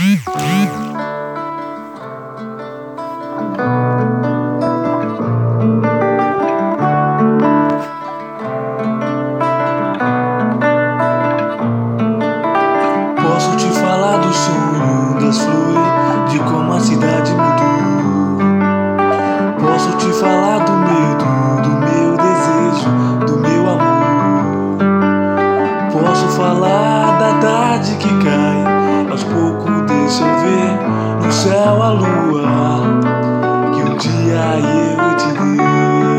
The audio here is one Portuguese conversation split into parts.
Posso te falar do sonho, das flores, de como a cidade mudou. Posso te falar do medo, do meu desejo, do meu amor. Posso falar da tarde que cai, aos poucos deixa eu ver no céu a lua que um dia eu te dei.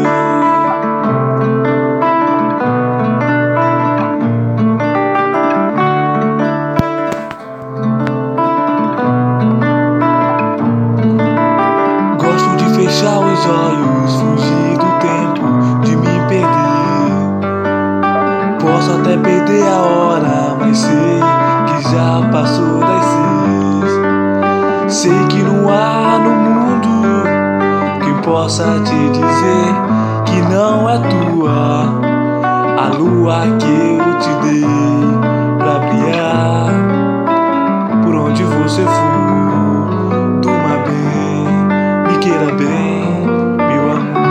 Fechar os olhos, fugir do tempo, de me perder. Posso até perder a hora, mas sei que já passou das 6. Sei que não há no mundo quem possa te dizer que não é tua a lua que eu te dei pra brilhar. Por onde você for, durma bem, me queira bem, meu amor.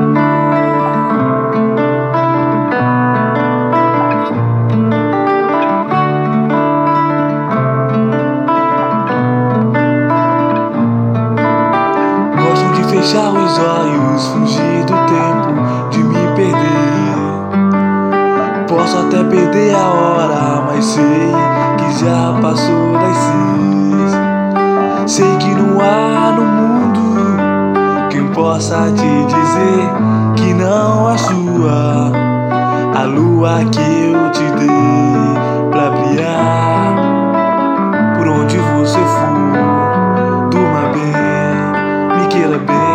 Gosto de fechar os olhos, fugir do tempo, de me perder. Posso até perder a hora, mas sei que já passou das 6. Sei que não há no mundo quem possa te dizer que não é sua a lua que eu te dei pra brilhar. Por onde você for, durma bem, me queira bem.